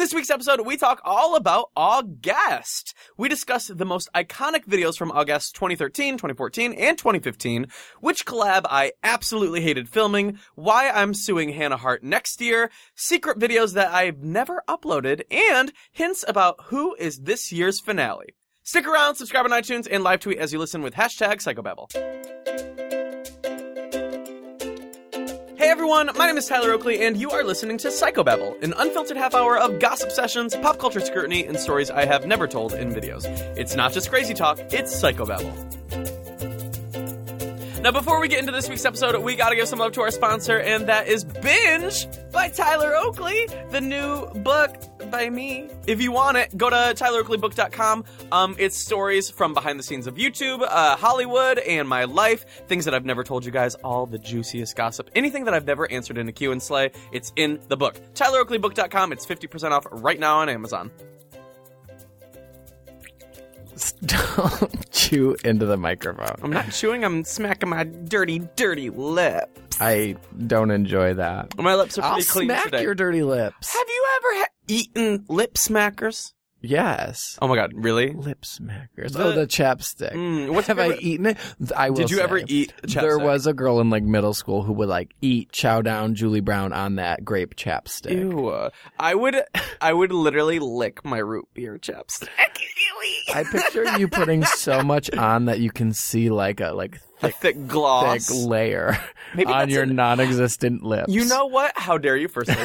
this week's episode, we talk all about August. We discuss the most iconic videos from August 2013, 2014, and 2015, which collab I absolutely hated filming, why I'm suing Hannah Hart next year, secret videos that I've never uploaded, and hints about who is this year's finale. Stick around, subscribe on iTunes, and live tweet as you listen with hashtag Psychobabble. Hey everyone, my name is Tyler Oakley, and you are listening to Psychobabble, an unfiltered half hour of gossip sessions, pop culture scrutiny, and stories I have never told in videos. It's not just crazy talk, it's Psychobabble. Now, before we get into this week's episode, we gotta give some love to our sponsor, and that is Binge by Tyler Oakley, the new book by me. If you want it, go to tyleroakleybook.com. It's stories from behind the scenes of YouTube, Hollywood, and my life. Things that I've never told you guys, all the juiciest gossip. Anything that I've never answered in a Q and Slay, it's in the book. tyleroakleybook.com. It's 50% off right now on Amazon. Don't chew into the microphone. I'm not chewing, I'm smacking my dirty, dirty lips. I don't enjoy that. My lips are pretty clean smack today. your dirty lips. Have you ever eaten lip smackers? Yes. Oh my god, really? Lip smackers. The- the chapstick. What's Have your I favorite- eaten it? I will Did you say, ever eat chapstick? There was a girl in middle school who would eat chow down Julie Brown on that grape chapstick. Ew. I would literally lick my root beer chapstick. I picture you putting so much on that you can see A thick gloss. thick layer Maybe on that's your a- non-existent lips. You know what? How dare you, firstly.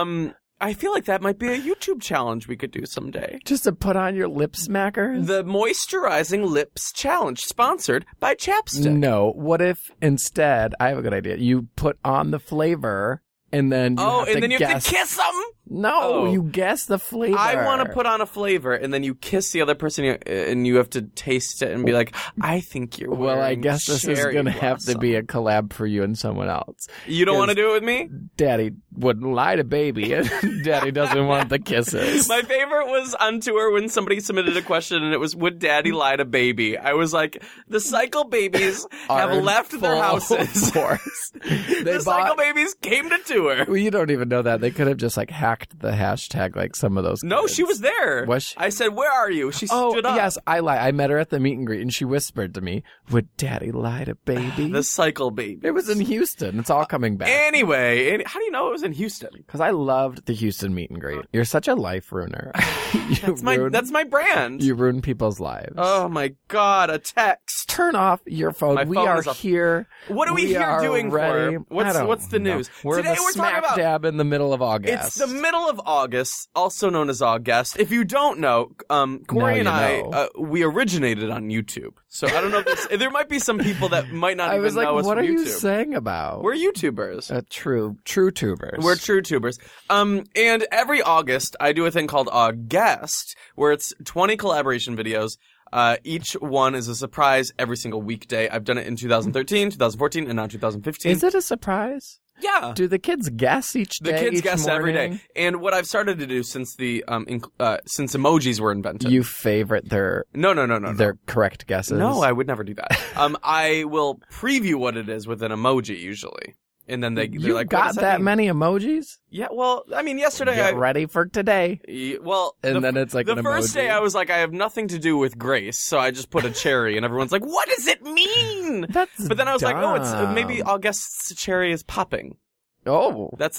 I feel like that might be a YouTube challenge we could do someday. Just to put on your lip smackers? The Moisturizing Lips Challenge, sponsored by Chapstick. No. What if instead, I have a good idea. You put on the flavor and then you have to and then you have guess. to kiss them? No, Oh. you guess the flavor. I want to put on a flavor, and then you kiss the other person, and you have to taste it and be like, I think you're wearing Well, I guess this is cherry going to have to blossom. be a collab for you and someone else. You don't want to 'cause do it with me? Daddy wouldn't lie to baby, and Daddy doesn't want the kisses. My favorite was on tour when somebody submitted a question, and it was, would Daddy lie to baby? I was like, the Cycle Babies have Are left their full houses. force. The Cycle Babies came to tour. Well, you don't even know that. They could have just hacked the hashtag like some of those. No, kids. she was there. Was she? I said, where are you? She stood up. Yes, I lie. I met her at the meet and greet, and she whispered to me, "Would Daddy lie to baby?" The Cycle Baby. It was in Houston. It's all coming back. Anyway, how do you know it was in Houston? Because I loved the Houston meet and greet. You're such a life ruiner. That's my brand. You ruin people's lives. Oh my god, a text. Turn off your phone. My We phone are is up. here. What are we here are doing ready. for? I don't What's the know. news? We're Today in the we're talking smack about dab in the middle of August. It's the middle of August, also known as August. If you don't know, Corey and Now I, you know. we originated on YouTube. So I don't know if there might be some people that might not I even was like, know us what from are you YouTube. saying about? We're YouTubers. True tubers. We're true tubers. And every August, I do a thing called August, where it's 20 collaboration videos. Each one is a surprise every single weekday. I've done it in 2013, 2014, and now 2015. Is it a surprise? Yeah. Do the kids guess each The day? kids each guess every morning? day. And what I've started to do since since emojis were invented. You favorite their No. their correct guesses? No, I would never do that. I will preview what it is with an emoji usually. And then they're You like, what got does that mean? many emojis? Yeah, well, I mean, yesterday Get ready for today. And then it's like the an first emoji. day I was like, I have nothing to do with Grace, so I just put a cherry, and everyone's like, what does it mean? That's But then I was like, oh, it's dumb. maybe August's cherry is popping. Oh, That's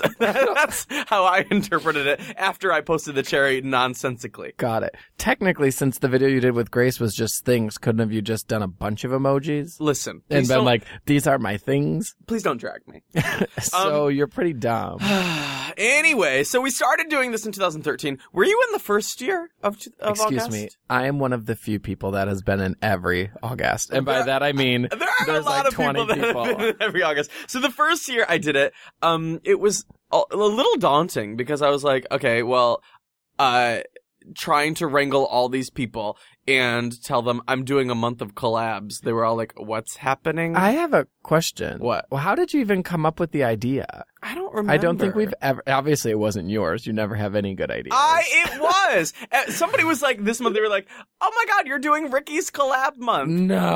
how I interpreted it after I posted the cherry nonsensically. got it. Technically, since the video you did with Grace was just things, couldn't have you just done a bunch of emojis? Listen, And please been don't- like, these are my things? please don't drag me. So you're pretty dumb. Anyway, so we started doing this in 2013. Were you in the first year of Excuse August? me. I am one of the few people that has been in every August. And by There- that I mean There are a there's lot like of 20 people that have been in every August. So the first year I did it, it was a little daunting because I was like, okay, well, trying to wrangle all these people and tell them I'm doing a month of collabs, they were all like, what's happening? I have a question. What? Well, how did you even come up with the idea? I don't remember. I don't think we've ever... Obviously, it wasn't yours. You never have any good ideas. It was! Somebody was like, this month, they were like, oh my god, you're doing Ricky's collab month.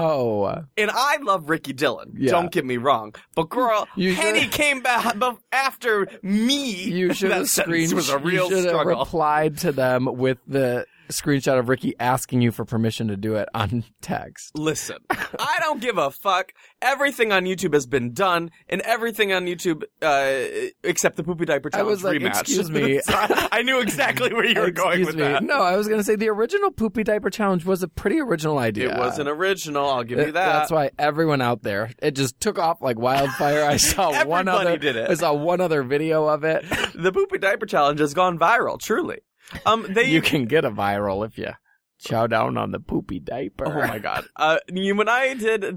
No. And I love Ricky Dillon. Yeah. Don't get me wrong. But girl, Penny came back after me. You should have was a real struggle. Replied to them with the screenshot of Ricky asking you for permission to do it on text. Listen, I don't give a fuck. Everything on YouTube has been done, and everything on YouTube, except the Poopy Diaper Challenge rematch. Excuse me. I knew exactly where you were going with that. No, I was going to say the original Poopy Diaper Challenge was a pretty original idea. It was an original, I'll give you that. That's why everyone out there, it just took off like wildfire. I saw Everybody did it. I saw one other video of it. The Poopy Diaper Challenge has gone viral, truly. You can get a viral if you chow down on the poopy diaper. Oh my god. When I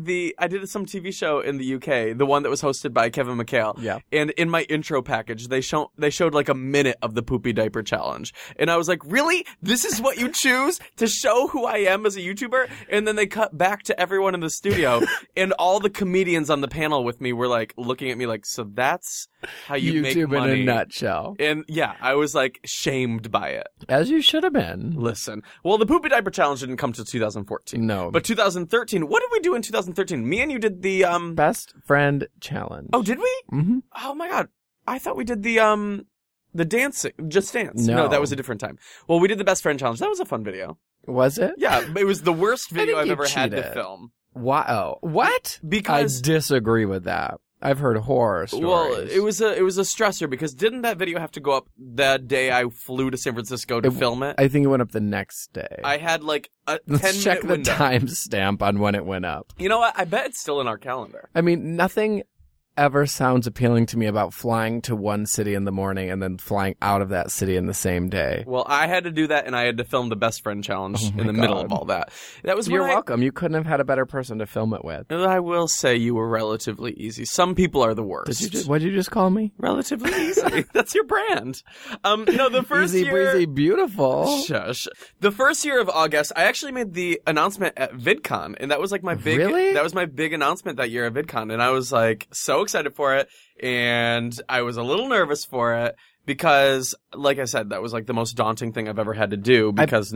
did some TV show in the UK, the one that was hosted by Kevin McHale. Yeah. And in my intro package, they showed like a minute of the Poopy Diaper Challenge. And I was like, really? This is what you choose to show who I am as a YouTuber? And then they cut back to everyone in the studio, and all the comedians on the panel with me were like looking at me like, so that's how you make YouTube money. in a nutshell. And yeah, I was like shamed by it. As you should have been. Listen. Well, the Poopy Diaper Challenge didn't come till 2014. No. But 2013, what did we do in 2013? Me and you did the Best Friend Challenge. Oh, did we? Mm-hmm. Oh my god. I thought we did the dancing, Just Dance. No, that was a different time. Well, we did the Best Friend Challenge. That was a fun video. Was it? Yeah, it was the worst video think I've you ever had to cheated. film. Wow. What? Because I disagree with that. I've heard horror stories. Well, it was a stressor because didn't that video have to go up the day I flew to San Francisco to film it? I think it went up the next day. I had like a 10-minute Let's check the window. timestamp on when it went up. You know what? I bet it's still in our calendar. I mean, nothing ever sounds appealing to me about flying to one city in the morning and then flying out of that city in the same day. Well, I had to do that, and I had to film the Best Friend Challenge in the middle of all that. That was You're welcome. You couldn't have had a better person to film it with. I will say you were relatively easy. Some people are the worst. What did you just call me? Relatively easy. That's your brand. No, the first easy year... breezy, beautiful. Shush. The first year of August, I actually made the announcement at VidCon, and that was like my big... Really? That was my big announcement that year at VidCon, and I was like so excited for it, and I was a little nervous for it, because, like I said, that was like the most daunting thing I've ever had to do, because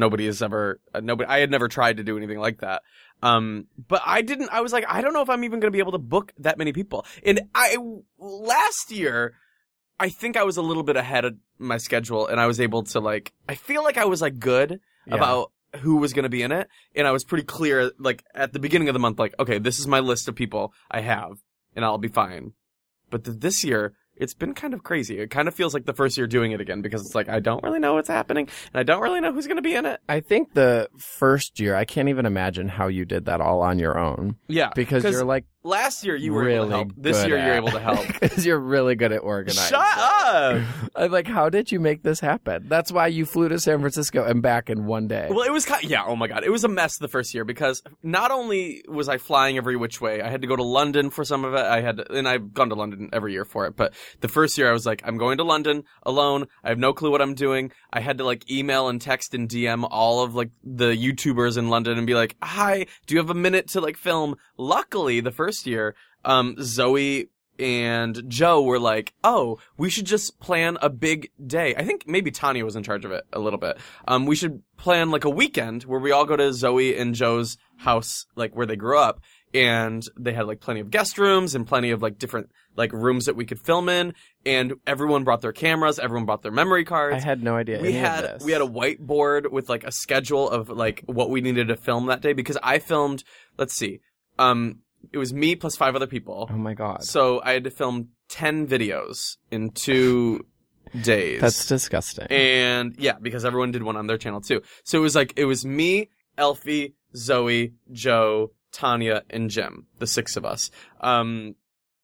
I had never tried to do anything like that. But I was like, I don't know if I'm even going to be able to book that many people. And last year, I think I was a little bit ahead of my schedule, and I was able to I feel like I was good about who was going to be in it. And I was pretty clear, at the beginning of the month, okay, this is my list of people I have, and I'll be fine. But this year, it's been kind of crazy. It kind of feels like the first year doing it again, because it's I don't really know what's happening, and I don't really know who's going to be in it. I think the first year, I can't even imagine how you did that all on your own. Yeah. Because you're last year you were really able to help. This year you're able to help. Because you're really good at organizing. Shut up! I'm how did you make this happen? That's why you flew to San Francisco and back in one day. Well, it was oh my god. It was a mess the first year, because not only was I flying every which way, I had to go to London for some of it. And I've gone to London every year for it. But the first year I was I'm going to London alone. I have no clue what I'm doing. I had to email and text and DM all of the YouTubers in London and be like, hi, do you have a minute to film? Luckily, the first year, Zoe and Joe were oh, we should just plan a big day. I think maybe Tanya was in charge of it a little bit. We should plan a weekend where we all go to Zoe and Joe's house, where they grew up. And they had plenty of guest rooms and plenty of different rooms that we could film in. And everyone brought their cameras. Everyone brought their memory cards. I had no idea. We had a whiteboard with a schedule of what we needed to film that day, because I filmed, let's see, it was me plus 5 other people. Oh my god. So I had to film 10 videos in 2 days. That's disgusting. And yeah, because everyone did one on their channel too. So it was me, Elfie, Zoe, Joe, Tanya, and Jim, the 6 of us.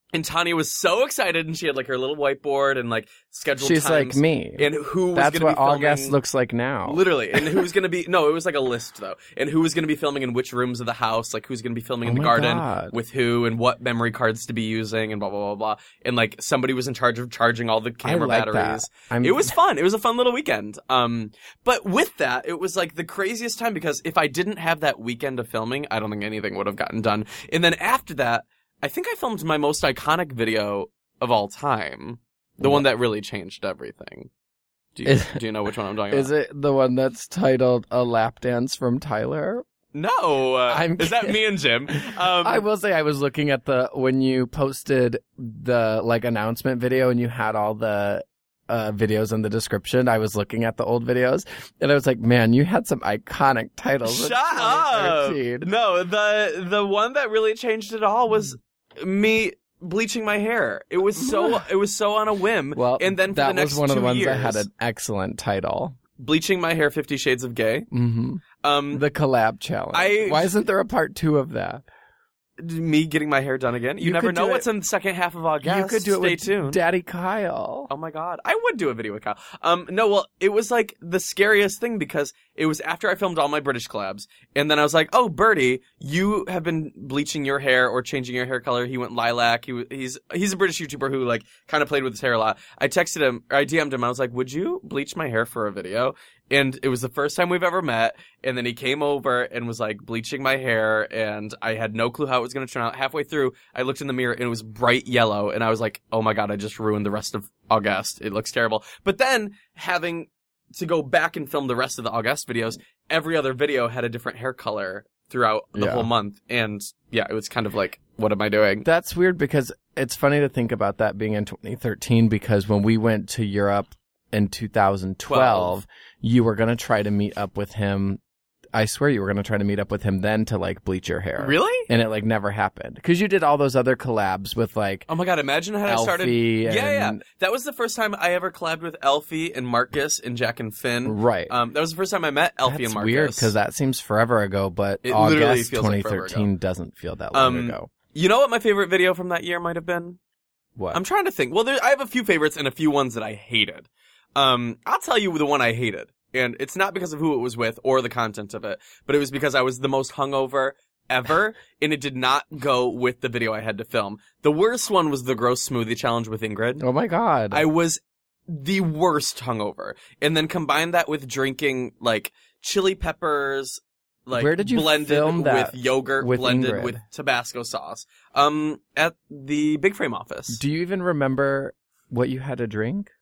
And Tanya was so excited, and she had like her little whiteboard and like scheduled She's times. like me. And who was That's going to be what filming. August looks like now. Literally. And who was going to be... No, it was like a list, though. And who was going to be filming in which rooms of the house, like who's going to be filming in the garden God. with who, and what memory cards to be using, and blah, blah, blah, blah. And like somebody was in charge of charging all the camera like batteries. that. It was fun. It was a fun little weekend. But with that, it was like the craziest time, because if I didn't have that weekend of filming, I don't think anything would have gotten done. And then after that, I think I filmed my most iconic video of all time. The one that really changed everything. Do you know which one I'm talking about? Is it the one that's titled A Lap Dance from Tyler? No. I'm is that me and Jim? I will say I was looking at when you posted the like announcement video and you had all the videos in the description. I was looking at the old videos and I was like, man, you had some iconic titles. Shut up. No, the one that really changed it all was me bleaching my hair. It was so on a whim. Well, and then for that the next was one of the 2 ones years, that had an excellent title. Bleaching my hair 50 Shades of Gay. Mm-hmm. The collab challenge. Why isn't there a part 2 of that? Me getting my hair done again. You never know what's in the second half of August. You could do it Stay with tuned. Daddy Kyle. Oh my God. I would do a video with Kyle. No, well, it was like the scariest thing, because it was after I filmed all my British collabs. And then I was like, oh, Birdie, you have been bleaching your hair or changing your hair color. He went lilac. He's a British YouTuber who like kind of played with his hair a lot. I texted him, or I DM'd him. I was like, would you bleach my hair for a video? And it was the first time we've ever met. And then he came over and was like bleaching my hair, and I had no clue how it was going to turn out. Halfway through, I looked in the mirror and it was bright yellow, and I was like, oh my God, I just ruined the rest of August. It looks terrible. But then having to go back and film the rest of the August videos, every other video had a different hair color throughout the whole month. And yeah, it was kind of like, what am I doing? That's weird, because it's funny to think about that being in 2013, because when we went to Europe in 2012, you were going to try to meet up with him. I swear you were going to try to meet up with him then to like bleach your hair. Really? And it like never happened. Because you did all those other collabs with like... Oh my God, imagine how I started... Yeah. That was the first time I ever collabed with Elfie and Marcus and Jack and Finn. Right. That was the first time I met Elfie and Marcus. That's weird, because that seems forever ago, but it literally August feels 2013 like doesn't feel that long ago. You know what my favorite video from that year might have been? What? I'm trying to think. Well, I have a few favorites and a few ones that I hated. I'll tell you the one I hated. And it's not because of who it was with or the content of it, but it was because I was the most hungover ever, and it did not go with the video I had to film. The worst one was the gross smoothie challenge with Ingrid. Oh my God. I was the worst hungover. And then combine that with drinking, like, chili peppers, like, where did you blended film that with yogurt, with blended Ingrid? with Tabasco sauce. At the Big Frame office. Do you even remember what you had to drink?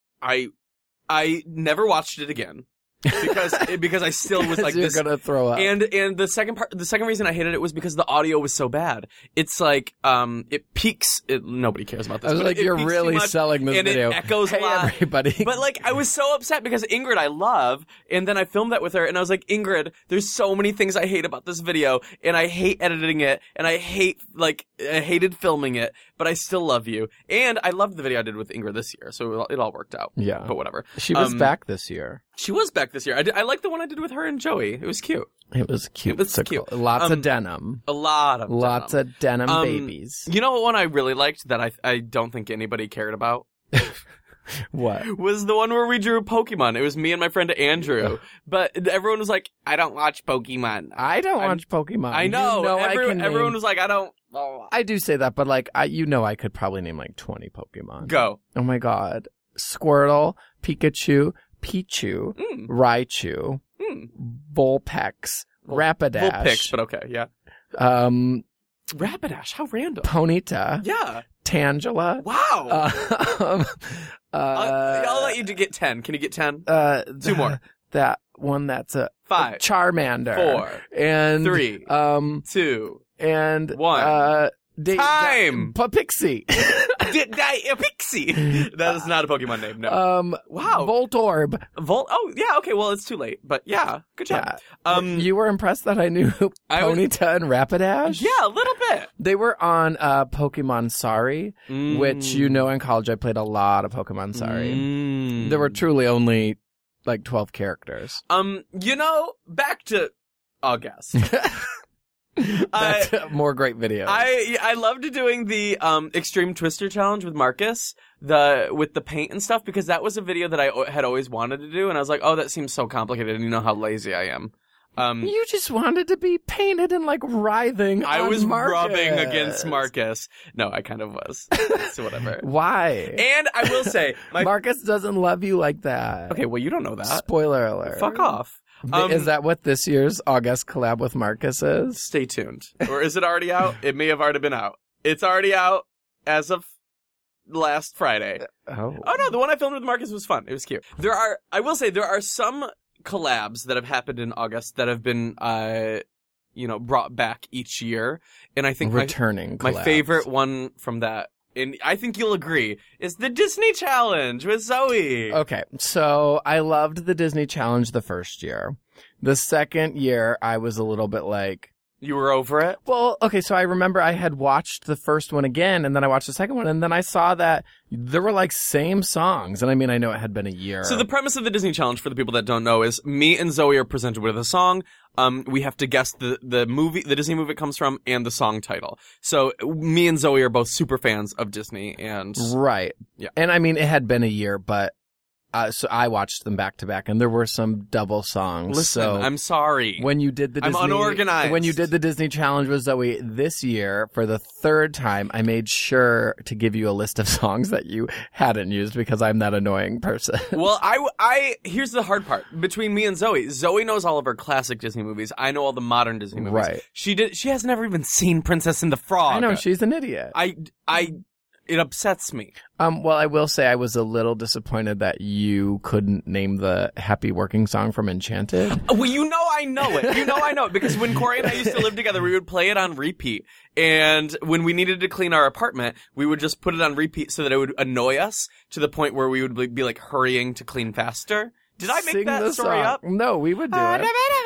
I never watched it again because I still was like, you're this. gonna throw up. And the second reason I hated it was because the audio was so bad. It's like it peaks. Nobody cares about this. I was but like, you're really selling this and video. It echoes hey, a lot. everybody. But like, I was so upset because Ingrid I love, and then I filmed that with her, and I was like, Ingrid, there's so many things I hate about this video, and I hate editing it, and I hated filming it, but I still love you, and I loved the video I did with Ingrid this year, so it all worked out. Yeah, but whatever. She was back this year. She was back this year. I like the one I did with her and Joey. It was cute. It was cute. It was cute. Lots of denim. Lots of denim babies. You know what one I really liked that I don't think anybody cared about? What? Was the one where we drew Pokemon. It was me and my friend Andrew. But everyone was like, I don't watch Pokemon. I don't watch Pokemon. I know. Everyone was like, I don't. Oh. I do say that, but like, I could probably name like 20 Pokemon. Go. Oh my God. Squirtle, Pikachu, Pichu, Raichu, Vulpix, Rapidash. Vulpix, but okay, yeah. Rapidash, how random. Ponyta. Yeah. Tangela. Wow. I'll let you get 10. Can you get 10? 2 more. That one that's a 5. Charmander. 4. And 3. 2. And 1. Time! Pixie. Pixie! That is not a Pokemon name, no. Wow. Voltorb. Oh, yeah, okay, well, it's too late. But yeah, good job. Yeah. You were impressed that I knew Ponyta and Rapidash? Yeah, a little bit. They were on Pokemon Sorry, which, in college I played a lot of Pokemon Sorry. There were truly only, like, 12 characters. Back to August. That's more great videos. I loved doing the Extreme Twister Challenge with Marcus, with the paint and stuff, because that was a video that I had always wanted to do, and I was like, oh, that seems so complicated, and you know how lazy I am. You just wanted to be painted and like writhing. I was Marcus. rubbing against Marcus. No, I kind of was. So whatever. Why? And I will say, Marcus doesn't love you like that. Okay, well, you don't know that. Spoiler alert. Fuck off. Is that what this year's August collab with Marcus is? Stay tuned. Or is it already out? It may have already been out. It's already out as of last Friday. Oh no, the one I filmed with Marcus was fun. It was cute. I will say, there are some collabs that have happened in August that have been, brought back each year. And I think returning my favorite one from that, and I think you'll agree, is the Disney Challenge with Zoe. Okay, so I loved the Disney Challenge the first year. The second year, I was a little bit like... You were over it? Well, okay, so I remember I had watched the first one again, and then I watched the second one, and then I saw that there were like same songs. And I mean, I know it had been a year. So the premise of the Disney Challenge, for the people that don't know, is me and Zoe are presented with a song. We have to guess the Disney movie it comes from, and the song title. So me and Zoe are both super fans of Disney, and... Right. Yeah. And I mean, it had been a year, but... so I watched them back to back, and there were some double songs. Listen, so I'm sorry. When you did the Disney, I'm unorganized. When you did the Disney Challenge with Zoe this year for the third time, I made sure to give you a list of songs that you hadn't used because I'm that annoying person. Well, here's the hard part between me and Zoe. Zoe knows all of her classic Disney movies. I know all the modern Disney movies. Right. She has never even seen Princess and the Frog. I know, she's an idiot. It upsets me. Well, I will say I was a little disappointed that you couldn't name the happy working song from Enchanted. Well, I know it. Because when Corey and I used to live together, we would play it on repeat. And when we needed to clean our apartment, we would just put it on repeat so that it would annoy us to the point where we would be like hurrying to clean faster. Did I make that story up? No, we would do it.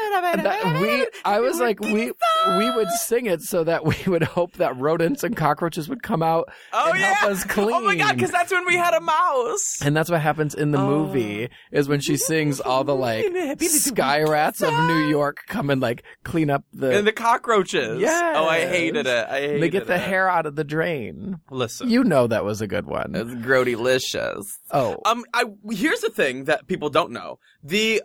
I was like, we would sing it so that we would hope that rodents and cockroaches would come out and help us clean. Oh my God, because that's when we had a mouse. And that's what happens in the movie, is when she sings, all the like sky rats of New York come and like clean up and the cockroaches. Yes. Oh, I hated it. They get the hair out of the drain. Listen. You know that was a good one. It's grody-licious. Oh. Here's the thing that people don't know. The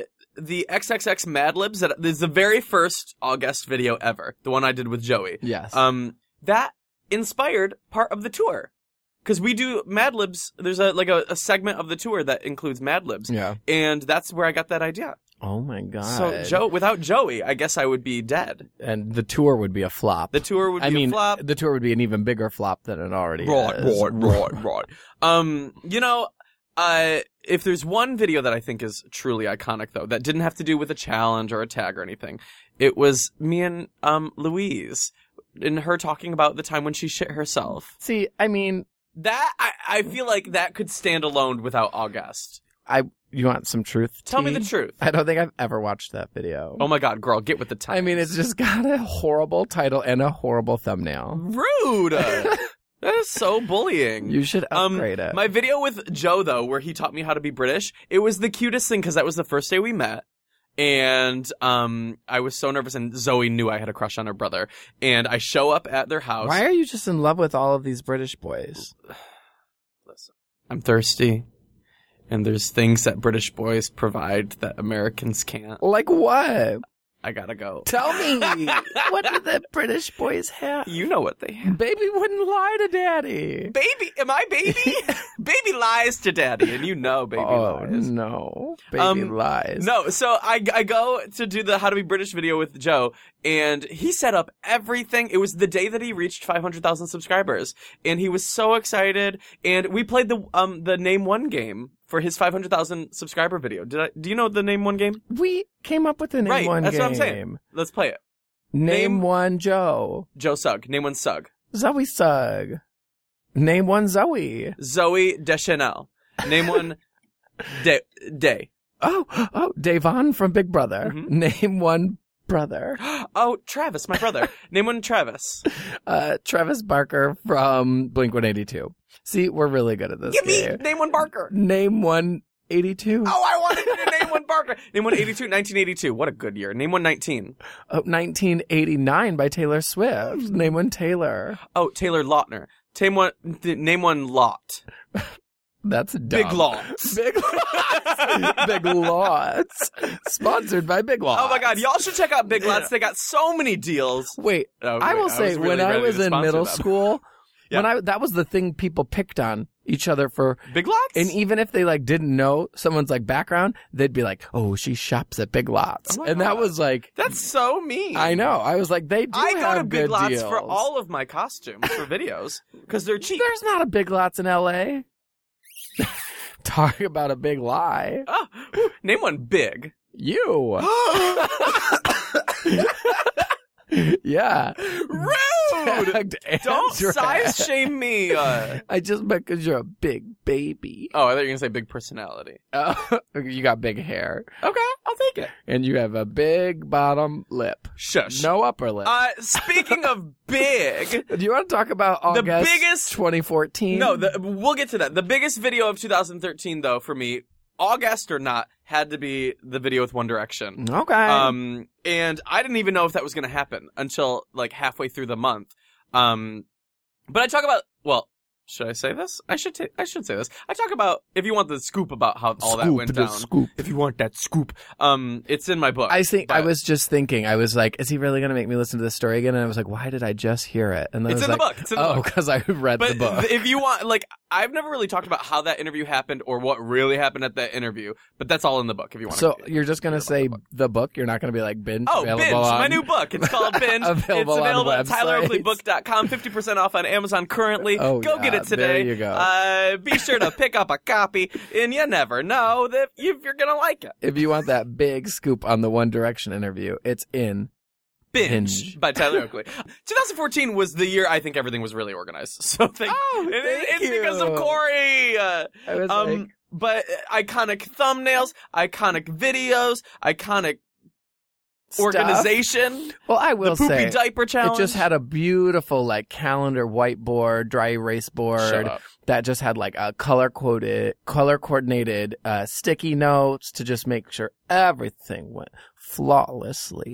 XXX Mad Libs, that is the very first August video ever, the one I did with Joey. Yes. That inspired part of the tour. Because we do Mad Libs, there's a segment of the tour that includes Mad Libs. Yeah. And that's where I got that idea. Oh my God. So without Joey, I guess I would be dead. And the tour would be a flop. The tour would be a flop. The tour would be an even bigger flop than it already is. Right. If there's one video that I think is truly iconic, though, that didn't have to do with a challenge or a tag or anything, it was me and Louise and her talking about the time when she shit herself. See, I mean... That, I feel like that could stand alone without August. You want some truth? Tell me the truth. I don't think I've ever watched that video. Oh my God, girl, get with the times. I mean, it's just got a horrible title and a horrible thumbnail. Rude! That is so bullying. You should upgrade it. My video with Joe, though, where he taught me how to be British, it was the cutest thing because that was the first day we met. And I was so nervous, and Zoe knew I had a crush on her brother. And I show up at their house. Why are you just in love with all of these British boys? Listen, I'm thirsty. And there's things that British boys provide that Americans can't. Like what? I gotta go. Tell me. What do the British boys have? You know what they have. Baby wouldn't lie to daddy. Baby? Am I baby? Baby lies to daddy, and you know baby lies. Oh, no. Baby lies. No, so I go to do the How to Be British video with Joe, and he set up everything. It was the day that he reached 500,000 subscribers, and he was so excited, and we played the Name One game for his 500,000 subscriber video. Do you know the Name One game? We came up with the Name One game. Right, that's what I'm saying. Let's play it. Name one Joe. Joe Sugg. Name one Sugg. Zoe Sugg. Name one Zoe. Zoe Deschanel. Name one Day. Oh, Davon from Big Brother. Mm-hmm. Name one brother. Oh, Travis, my brother. Name one Travis. Travis Barker from Blink-182. See, we're really good at this game. Name one Barker. Name one 82. Oh, I wanted you to name one, Parker. Name one 1982. What a good year. Name one 19. Oh, 1989 by Taylor Swift. Name one Taylor. Oh, Taylor Lautner. Name one Lot. That's dumb. Big Lots. Big Lots. Big Lots. Sponsored by Big Lots. Oh my God, y'all should check out Big Lots. They got so many deals. Wait, Oh, I wait, will say, really when I ready was to in sponsor middle them. school, Yeah. that was the thing people picked on each other for. Big Lots? And even if they like didn't know someone's like background, they'd be like, "Oh, she shops at Big Lots," Oh my and that God. was like, That's so mean. I know. I was like, they do I have go to Big good Lots deals. for all of my costumes for videos because they're cheap. There's not a Big Lots in L.A. Talk about a big lie. Oh, whew. Name one big. You. Yeah. Rude! Tagged Don't Andrew. size shame me. I just meant because you're a big baby. Oh, I thought you were going to say big personality. You got big hair. Okay, I'll take it. And you have a big bottom lip. Shush. No upper lip. Speaking of big, Do you want to talk about August biggest- 2014? no, we'll get to that. The biggest video of 2013, though, for me, August or not, had to be the video with One Direction. Okay. And I didn't even know if that was going to happen until like halfway through the month. But I talk about, well, should I say this? I should say this. I talk about, if you want the scoop about how all that went down. Scoop. If you want that scoop, it's in my book. I think I but was just thinking. I was like, "Is he really going to make me listen to this story again?" And I was like, "Why did I just hear it?" And then It's I was in the like, book. It's in the "Oh, book. because I read the But book." if you want, like, I've never really talked about how that interview happened or what really happened at that interview, but that's all in the book if you want So to. you're just going to say book. the book? You're not going to be like Binge? Oh, available Binge, on... my new book. It's called Binge. Available it's available on at TylerOakleyBook.com. 50% off on Amazon currently. Oh, Go get yeah, it today. there you go. Be sure to pick up a copy, and you never know that if you're going to like it. If you want that big scoop on the One Direction interview, it's in Binge by Tyler Oakley. 2014 was the year I think everything was really organized. So thank it's you. because of Corey. I was like, But iconic thumbnails, iconic videos, iconic stuff. organization. Well, I will the poopy say, diaper challenge. it just had a beautiful like calendar whiteboard, dry erase board Shut up. that just had like a color coordinated sticky notes to just make sure everything went flawlessly.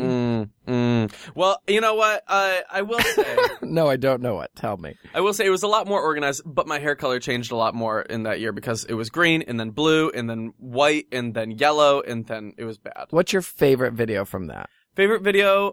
Well, you know what? I will say, No, I don't know what. Tell me. it was a lot more organized, but my hair color changed a lot more in that year because it was green and then blue and then white and then yellow and then it was bad. What's your favorite video from that? Favorite video?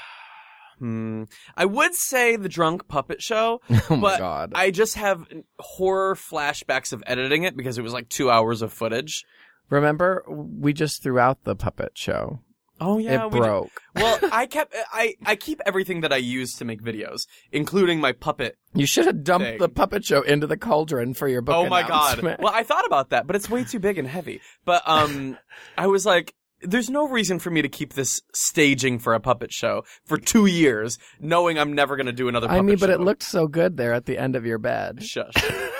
I would say the Drunk Puppet Show. Oh my but God. I just have horror flashbacks of editing it because it was like 2 hours of footage. Remember, we just threw out the puppet show. Oh yeah, It broke. Well, I keep everything that I use to make videos, including my puppet. You should have dumped Thing. the puppet show into the cauldron for your book Oh my God. announcement. Well, I thought about that, but it's way too big and heavy. But I was like, there's no reason for me to keep this staging for a puppet show for 2 years, knowing I'm never going to do another puppet show. I mean, but it looked so good there at the end of your bed. Shush.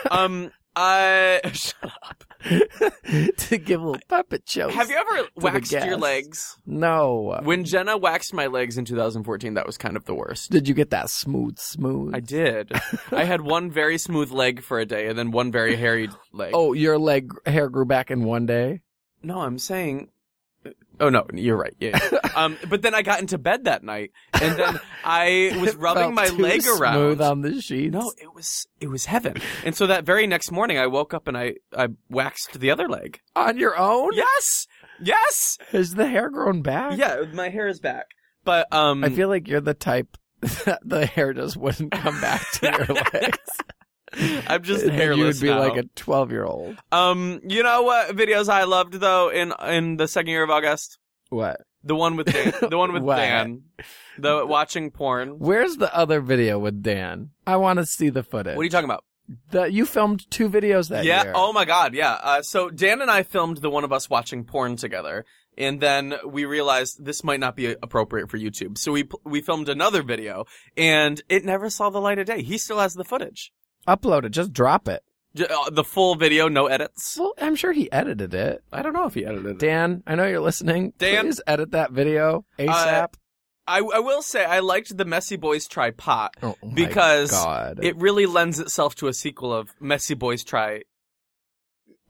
Shut up. To give little puppet shows. Have you ever the waxed your guests. legs? No. When Jenna waxed my legs in 2014, that was kind of the worst. Did you get that smooth? I did. I had one very smooth leg for a day and then one very hairy leg. Oh, your leg hair grew back in one day? No, I'm saying... Oh, no, you're right. Yeah. But then I got into bed that night, and then I was rubbing Felt my too leg around. smooth on the sheets? No, it was heaven. And so that very next morning, I woke up and I waxed the other leg. On your own? Yes! Yes! Has the hair grown back? Yeah, my hair is back. But, I feel like you're the type that the hair just wouldn't come back to your legs. I'm just And then hairless you would be now. like a 12-year-old. You know what videos I loved though in the second year of August? What? The one with Dan. The one with What? Dan. The watching porn. Where's the other video with Dan? I want to see the footage. What are you talking about? You filmed 2 videos that Yeah. year. Oh my God. Yeah. So Dan and I filmed the one of us watching porn together, and then we realized this might not be appropriate for YouTube. So we filmed another video, and it never saw the light of day. He still has the footage. Upload it. Just drop it. The full video, no edits. Well, I'm sure he edited it. I don't know if he edited it. Dan, I know you're listening. Dan? Please edit that video ASAP. I will say I liked the Messy Boys Try Pot Oh my because God. it really lends itself to a sequel of Messy Boys Try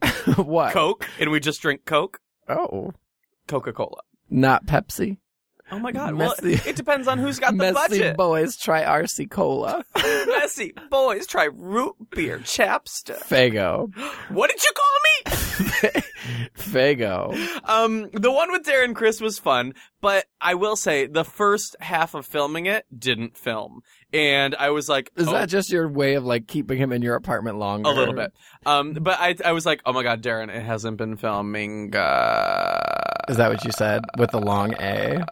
What? Coke, and we just drink Coke. Oh. Coca-Cola. Not Pepsi. Oh my God. Messy. Well, it depends on who's got the Messy budget. boys try RC Cola. Messy boys try root beer chapstick. Fago. What did you call me? Fago. The one with Darren Criss was fun, but I will say the first half of filming it didn't film. And I was like, Is that just your way of like keeping him in your apartment longer? a little bit. But I was like, oh my God, Darren, it hasn't been filming. Is that what you said? With the long A?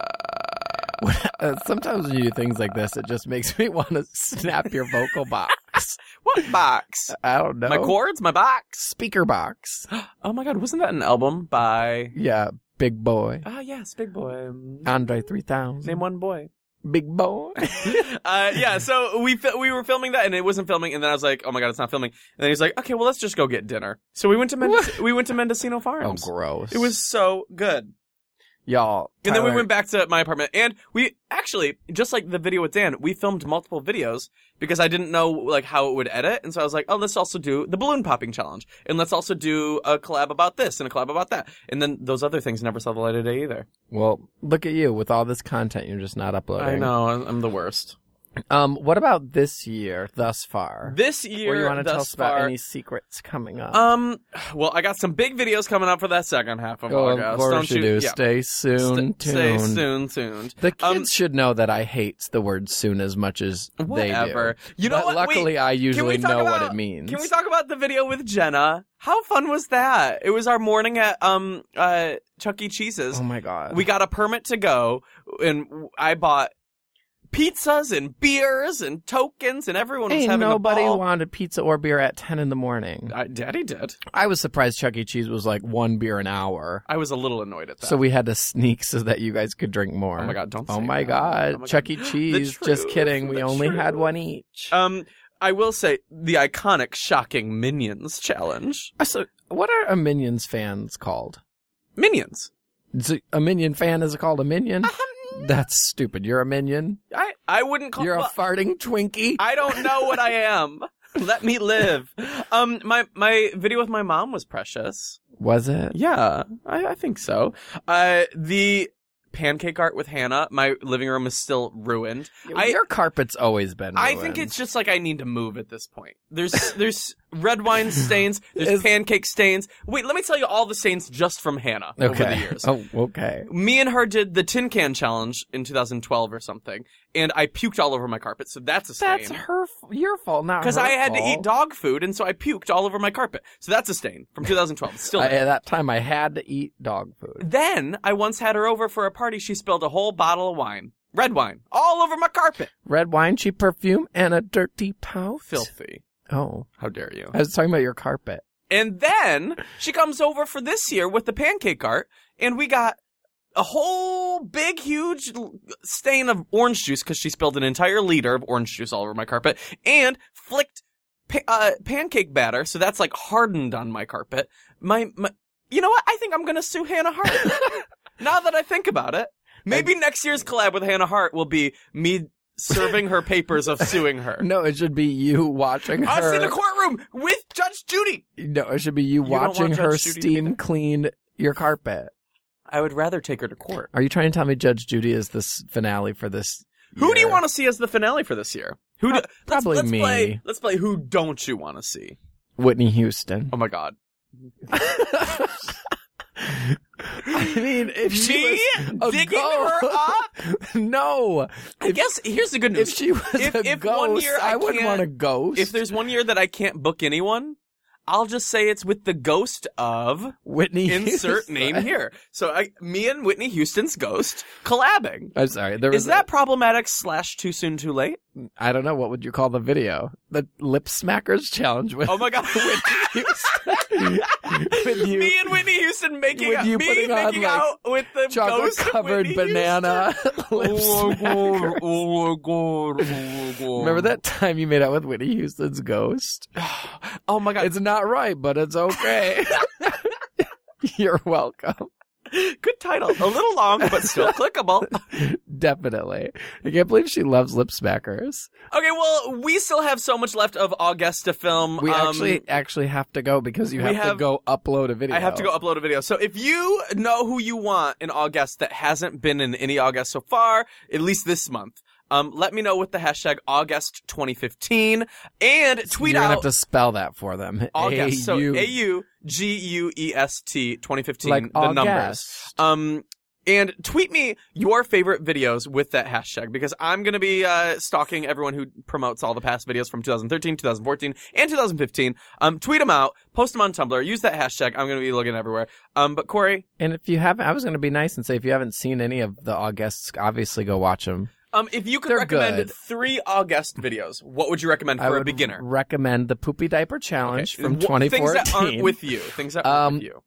Sometimes when you do things like this, it just makes me want to snap your vocal box. What box? I don't know. My chords? My box? Speaker box. Oh my God, wasn't that an album by... Yeah, Big Boy. Ah, yes, Big Boy. Andre 3000. Name one boy. Big Boy. Yeah, so we were filming that, and it wasn't filming, and then I was like, oh my God, it's not filming. And then he's like, okay, well, let's just go get dinner. So we went to Mendocino Oh, Farms. gross. It was so good. Y'all. And then we Tyler- went back to my apartment, and we actually, just like the video with Dan, we filmed multiple videos because I didn't know like how it would edit, and so I was like, oh, let's also do the balloon popping challenge, and let's also do a collab about this and a collab about that, and then those other things never saw the light of day either. Well, look at you with all this content you're just not uploading. I know, I'm the worst. What about this year thus far? This year, Or you want to tell thus us about far, any secrets coming up? well, I got some big videos coming up for that second half of August. Of course Don't you do. Yeah. Stay soon Stay tuned. soon. The kids should know that I hate the word soon as much as Whatever. they do. You know But what? luckily, Wait, I can we usually talk know what about- it means. Can we talk about the video with Jenna? How fun was that? It was our morning at Chuck E. Cheese's. Oh my god. We got a permit to go, and I bought pizzas and beers and tokens, and everyone was Ain't having nobody a ball. wanted pizza or beer at 10 in the morning. Daddy did. I was surprised Chuck E. Cheese was like 1 beer an hour. I was a little annoyed at that. So we had to sneak so that you guys could drink more. Oh my God, don't say Oh my that. god. Oh my Chuck God. E. Cheese. Just truth, kidding. We the only had truth. one each. I will say the iconic shocking Minions challenge. So what are a Minions fans called? Minions. A Minion fan is called a Minion? That's stupid. You're a Minion? I wouldn't call. You're a well, farting Twinkie? I don't know what I am. Let me live. My video with my mom was precious. Was it? Yeah, I think so. The pancake art with Hannah, my living room is still ruined. Your carpet's always been ruined. I think it's just like I need to move at this point. There's red wine stains, there's Is- pancake stains. Wait, let me tell you all the stains just from Hannah over the years. Oh, okay. Me and her did the tin can challenge in 2012 or something, and I puked all over my carpet, so that's a stain. That's your fault, not her Because I had to fault. eat dog food, and so I puked all over my carpet. So that's a stain from 2012. It's still At there. that time, I had to eat dog food. Then I once had her over for a party. She spilled a whole bottle of wine, red wine, all over my carpet. Red wine, cheap perfume, and a dirty pouch. Filthy. Oh. How dare you? I was talking about your carpet. And then she comes over for this year with the pancake art, and we got a whole big, huge stain of orange juice because she spilled an entire liter of orange juice all over my carpet and flicked pancake batter, so that's like hardened on my carpet. My, you know what? I think I'm gonna sue Hannah Hart. Now that I think about it, maybe next year's collab with Hannah Hart will be me serving her papers of suing her. No, it should be you watching her. Us in the courtroom with Judge Judy. No, it should be you don't want watching her Judge Judy to be steam there? clean your carpet. I would rather take her to court. Are you trying to tell me Judge Judy is this finale for this Who do you year? want to see as the finale for this year? Who? Probably let's me. Let's play. Who don't you want to see? Whitney Houston. Oh my God. I mean, if she Me was a digging ghost- her up? No. I guess here's the good news. If she was a if ghost, one year I wouldn't can't- want a ghost. If there's one year that I can't book anyone, I'll just say it's with the ghost of Whitney insert Houston. name here. So me and Whitney Houston's ghost collabing. I'm sorry. There Is was that problematic / too soon too late? I don't know. What would you call the video? The Lip Smackers Challenge with Oh my God. Whitney Houston. With you. Me and Whitney Houston making With out, you me putting on, making like, out with the ghost of chocolate-covered Whitney banana lip Oh my smackers. God. Oh my God. Oh my God. Remember that time you made out with Whitney Houston's ghost? Oh my God. It's not right, but it's okay. You're welcome. Good title. A little long, but still clickable. Definitely. I can't believe she loves lip smackers. Okay, well, we still have so much left of August to film. We actually have to go because you have to go upload a video. I have to go upload a video. So if you know who you want in August that hasn't been in any August so far, at least this month, let me know with the hashtag August 2015 and tweet You're out. You're going to have to spell that for them. August. So AUGUEST 2015. Like the August. numbers. And tweet me your favorite videos with that hashtag because I'm going to be stalking everyone who promotes all the past videos from 2013, 2014, and 2015. Tweet them out, post them on Tumblr, use that hashtag. I'm going to be looking everywhere. But Corey? And if you haven't, I was going to be nice and say if you haven't seen any of the Augusts, obviously go watch them. If you could They're recommend good. 3 August videos, what would you recommend for a beginner? Recommend the Poopy Diaper Challenge from 2014. Things that aren't with you. Things that aren't with you.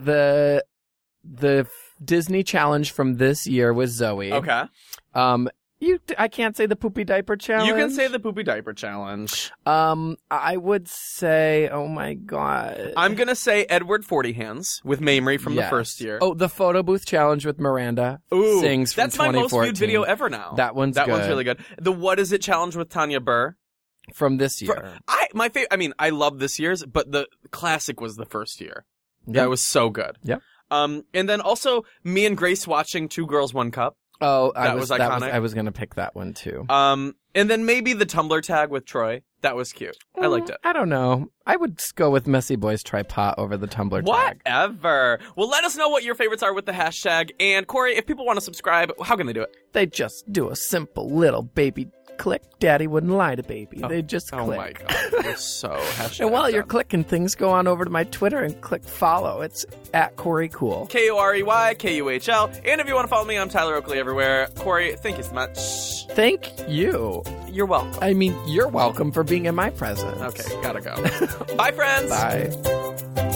The Disney Challenge from this year with Zoe. Okay. I can't say the Poopy Diaper Challenge. You can say the Poopy Diaper Challenge. I would say, oh my god. I'm gonna say Edward 40 Hands with Mamrie from the first year. Oh, the Photo Booth Challenge with Miranda. Ooh, Sings from that's my 2014. most viewed video ever now. That one's really good. The What Is It Challenge with Tanya Burr. From this year. I love this year's, but the classic was the first year. Yep. That was so good. Yep. And then also me and Grace watching Two Girls, One Cup. Oh, that was iconic. I was going to pick that one too. And then maybe the Tumblr tag with Troy. That was cute. I liked it. I don't know. I would go with Messy Boys Try Pot over the Tumblr tag. Whatever. Well, let us know what your favorites are with the hashtag. And Corey, if people want to subscribe, how can they do it? They just do a simple little baby click. Daddy wouldn't lie to baby. They just click. Oh my god. You're so hashtag. And while you're clicking things, go on over to my Twitter and click follow. It's @CoreyCool. KoreyKuhl. And if you want to follow me, I'm Tyler Oakley everywhere. Corey, thank you so much. Thank you. You're welcome. I mean, you're welcome for being in my presence. Okay, gotta go. Bye, friends. Bye.